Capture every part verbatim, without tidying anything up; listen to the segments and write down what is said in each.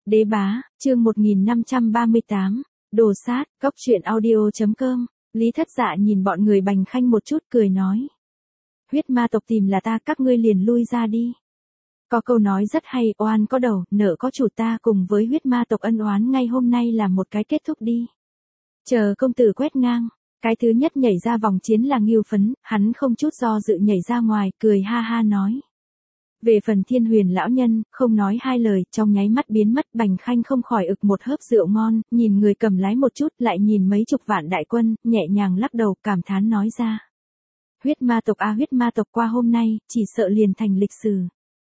Đế bá, chương một nghìn năm trăm ba mươi tám, đồ sát, cóc truyện audio.com, Lý Thất Dạ nhìn bọn người Bành Khanh một chút cười nói. Huyết ma tộc tìm là ta, các ngươi liền lui ra đi. Có câu nói rất hay, oan có đầu, nợ có chủ, ta cùng với huyết ma tộc ân oán ngay hôm nay là một cái kết thúc đi. Chờ công tử quét ngang, cái thứ nhất nhảy ra vòng chiến là Ngưu Phấn, hắn không chút do dự nhảy ra ngoài, cười ha ha nói. Về phần Thiên Huyền lão nhân, không nói hai lời, trong nháy mắt biến mất. Bành Khanh không khỏi ực một hớp rượu ngon, nhìn người cầm lái một chút, lại nhìn mấy chục vạn đại quân, nhẹ nhàng lắc đầu, cảm thán nói ra. Huyết ma tộc a huyết ma tộc qua hôm nay, chỉ sợ liền thành lịch sử.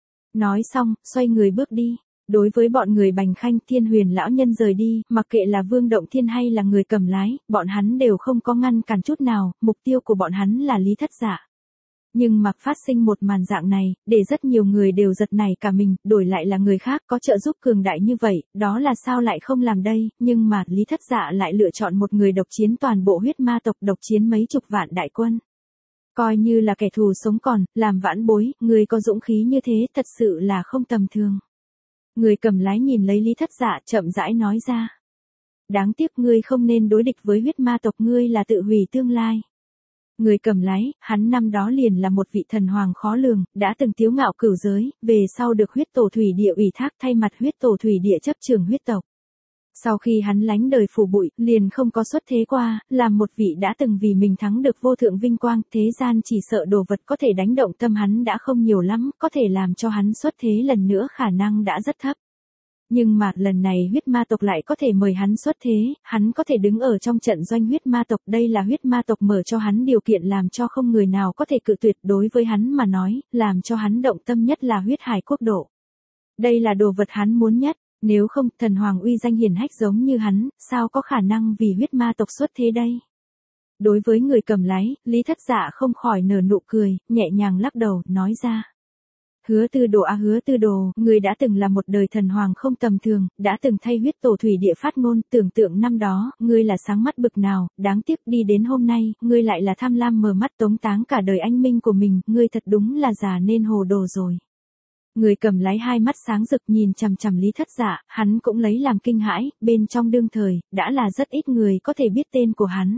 Nói xong, xoay người bước đi. Đối với bọn người Bành Khanh, Thiên Huyền lão nhân rời đi, mặc kệ là Vương Động Thiên hay là người cầm lái, bọn hắn đều không có ngăn cản chút nào, mục tiêu của bọn hắn là Lý Thất Dạ. Nhưng mặc phát sinh một màn dạng này, để rất nhiều người đều giật nảy cả mình, đổi lại là người khác có trợ giúp cường đại như vậy, đó là sao lại không làm đây, nhưng mà Lý Thất Dạ lại lựa chọn một người độc chiến toàn bộ huyết ma tộc, độc chiến mấy chục vạn đại quân. Coi như là kẻ thù sống còn, làm vãn bối, người có dũng khí như thế thật sự là không tầm thường. Người cầm lái nhìn lấy Lý Thất Dạ chậm rãi nói ra. Đáng tiếc ngươi không nên đối địch với huyết ma tộc, ngươi là tự hủy tương lai. Người cầm lái, hắn năm đó liền là một vị thần hoàng khó lường, đã từng tiếu ngạo cửu giới, về sau được huyết tổ thủy địa ủy thác thay mặt huyết tổ thủy địa chấp trường huyết tộc. Sau khi hắn lánh đời phủ bụi, liền không có xuất thế qua, làm một vị đã từng vì mình thắng được vô thượng vinh quang, thế gian chỉ sợ đồ vật có thể đánh động tâm hắn đã không nhiều lắm, có thể làm cho hắn xuất thế lần nữa khả năng đã rất thấp. Nhưng mà lần này huyết ma tộc lại có thể mời hắn xuất thế, hắn có thể đứng ở trong trận doanh huyết ma tộc, đây là huyết ma tộc mở cho hắn điều kiện làm cho không người nào có thể cự tuyệt. Đối với hắn mà nói, làm cho hắn động tâm nhất là huyết hải quốc độ. Đây là đồ vật hắn muốn nhất, nếu không thần hoàng uy danh hiển hách giống như hắn, sao có khả năng vì huyết ma tộc xuất thế đây. Đối với người cầm lái, Lý Thất Dạ không khỏi nở nụ cười, nhẹ nhàng lắc đầu, nói ra. Hứa Tư Đồ a hứa Tư Đồ, người đã từng là một đời thần hoàng không tầm thường, đã từng thay huyết tổ thủy địa phát ngôn, tưởng tượng năm đó, ngươi là sáng mắt bực nào, đáng tiếc đi đến hôm nay, ngươi lại là tham lam mờ mắt tống táng cả đời anh minh của mình, ngươi thật đúng là già nên hồ đồ rồi. Người cầm lái hai mắt sáng rực nhìn chằm chằm Lý Thất Dạ, hắn cũng lấy làm kinh hãi, bên trong đương thời, đã là rất ít người có thể biết tên của hắn.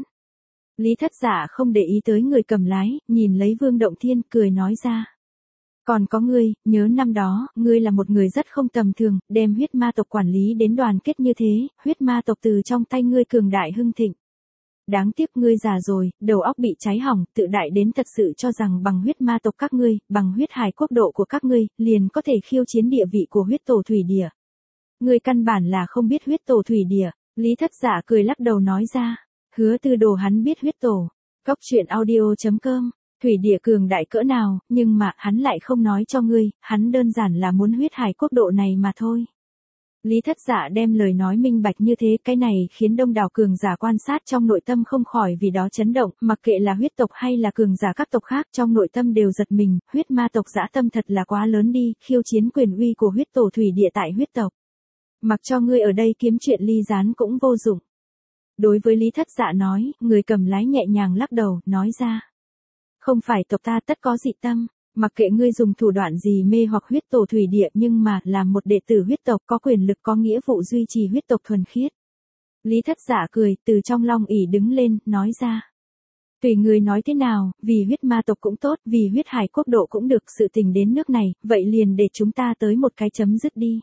Lý Thất Dạ không để ý tới người cầm lái, nhìn lấy Vương Động Thiên, cười nói ra. Còn có ngươi, nhớ năm đó, ngươi là một người rất không tầm thường, đem huyết ma tộc quản lý đến đoàn kết như thế, huyết ma tộc từ trong tay ngươi cường đại hưng thịnh. Đáng tiếc ngươi già rồi, đầu óc bị cháy hỏng, tự đại đến thật sự cho rằng bằng huyết ma tộc các ngươi, bằng huyết hải quốc độ của các ngươi, liền có thể khiêu chiến địa vị của huyết tổ thủy địa. Ngươi căn bản là không biết huyết tổ thủy địa, Lý Thất Dạ cười lắc đầu nói ra. Hứa Tư Đồ hắn biết huyết tổ. Cóc truyện audio.com, thủy địa cường đại cỡ nào, nhưng mà hắn lại không nói cho ngươi, hắn đơn giản là muốn huyết hải quốc độ này mà thôi. Lý Thất Dạ đem lời nói minh bạch như thế, cái này khiến đông đảo cường giả quan sát trong nội tâm không khỏi vì đó chấn động, mặc kệ là huyết tộc hay là cường giả các tộc khác trong nội tâm đều giật mình, huyết ma tộc dã tâm thật là quá lớn đi, khiêu chiến quyền uy của huyết tổ thủy địa tại huyết tộc. Mặc cho ngươi ở đây kiếm chuyện ly gián cũng vô dụng. Đối với Lý Thất Dạ nói, người cầm lái nhẹ nhàng lắc đầu, nói ra. Không phải tộc ta tất có dị tâm. Mặc kệ ngươi dùng thủ đoạn gì mê hoặc huyết tổ thủy địa, nhưng mà là một đệ tử huyết tộc có quyền lực có nghĩa vụ duy trì huyết tộc thuần khiết. Lý Thất Dạ cười, từ trong long ỷ đứng lên, nói ra. Tùy người nói thế nào, vì huyết ma tộc cũng tốt, vì huyết hải quốc độ cũng được, sự tình đến nước này, vậy liền để chúng ta tới một cái chấm dứt đi.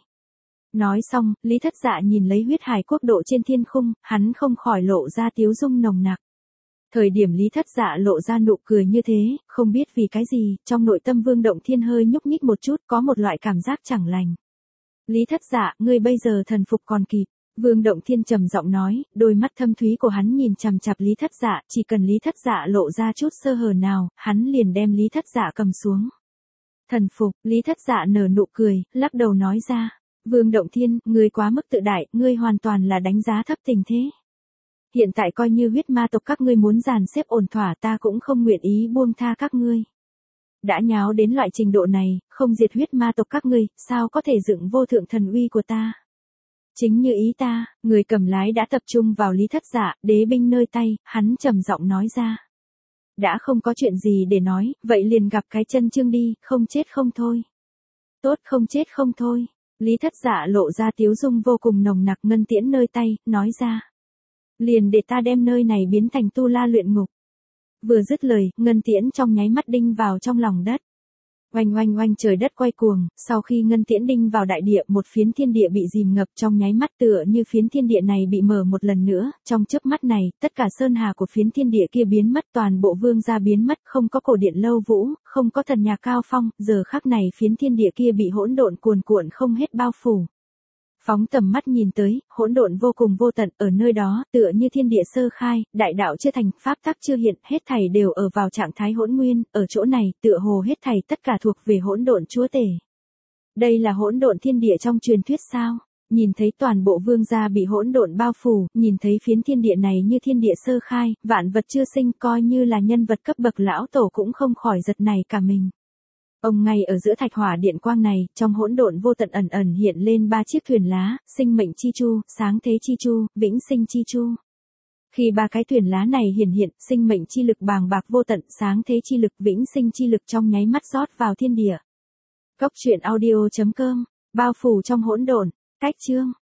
Nói xong, Lý Thất Dạ nhìn lấy huyết hải quốc độ trên thiên khung, hắn không khỏi lộ ra tiếu dung nồng nặc. Thời điểm Lý Thất Dạ lộ ra nụ cười như thế, không biết vì cái gì, trong nội tâm Vương Động Thiên hơi nhúc nhích một chút, có một loại cảm giác chẳng lành. Lý Thất Dạ, ngươi bây giờ thần phục còn kịp. Vương Động Thiên trầm giọng nói, đôi mắt thâm thúy của hắn nhìn chằm chằm Lý Thất Dạ, chỉ cần Lý Thất Dạ lộ ra chút sơ hở nào, hắn liền đem Lý Thất Dạ cầm xuống. Thần phục, Lý Thất Dạ nở nụ cười, lắc đầu nói ra. Vương Động Thiên, ngươi quá mức tự đại, ngươi hoàn toàn là đánh giá thấp tình thế. Hiện tại coi như huyết ma tộc các ngươi muốn dàn xếp ổn thỏa, ta cũng không nguyện ý buông tha các ngươi. Đã nháo đến loại trình độ này, không diệt huyết ma tộc các ngươi, sao có thể dựng vô thượng thần uy của ta. Chính như ý ta, người cầm lái đã tập trung vào Lý Thất Dạ, đế binh nơi tay, hắn trầm giọng nói ra. Đã không có chuyện gì để nói, vậy liền gặp cái chân chương đi, không chết không thôi. Tốt không chết không thôi. Lý Thất Dạ lộ ra tiếu dung vô cùng nồng nặc, ngân tiễn nơi tay, nói ra. Liền để ta đem nơi này biến thành tu la luyện ngục. Vừa dứt lời, ngân tiễn trong nháy mắt đinh vào trong lòng đất. Oanh oanh oanh, trời đất quay cuồng, sau khi ngân tiễn đinh vào đại địa, một phiến thiên địa bị dìm ngập trong nháy mắt, tựa như phiến thiên địa này bị mở một lần nữa, trong chớp mắt này, tất cả sơn hà của phiến thiên địa kia biến mất, toàn bộ vương gia biến mất, không có cổ điện lâu vũ, không có thần nhà cao phong, giờ khắc này phiến thiên địa kia bị hỗn độn cuồn cuộn không hết bao phủ. Phóng tầm mắt nhìn tới, hỗn độn vô cùng vô tận, ở nơi đó, tựa như thiên địa sơ khai, đại đạo chưa thành, pháp tắc chưa hiện, hết thảy đều ở vào trạng thái hỗn nguyên, ở chỗ này, tựa hồ hết thảy tất cả thuộc về hỗn độn chúa tể. Đây là hỗn độn thiên địa trong truyền thuyết sao? Nhìn thấy toàn bộ vương gia bị hỗn độn bao phủ, nhìn thấy phiến thiên địa này như thiên địa sơ khai, vạn vật chưa sinh, coi như là nhân vật cấp bậc lão tổ cũng không khỏi giật nảy cả mình. Ông ngay ở giữa thạch hỏa điện quang này, trong hỗn độn vô tận ẩn ẩn hiện lên ba chiếc thuyền lá, sinh mệnh chi chu, sáng thế chi chu, vĩnh sinh chi chu. Khi ba cái thuyền lá này hiển hiện, sinh mệnh chi lực bàng bạc vô tận, sáng thế chi lực, vĩnh sinh chi lực trong nháy mắt rót vào thiên địa. Cốc truyện audio chấm com, bao phủ trong hỗn độn, cách chương.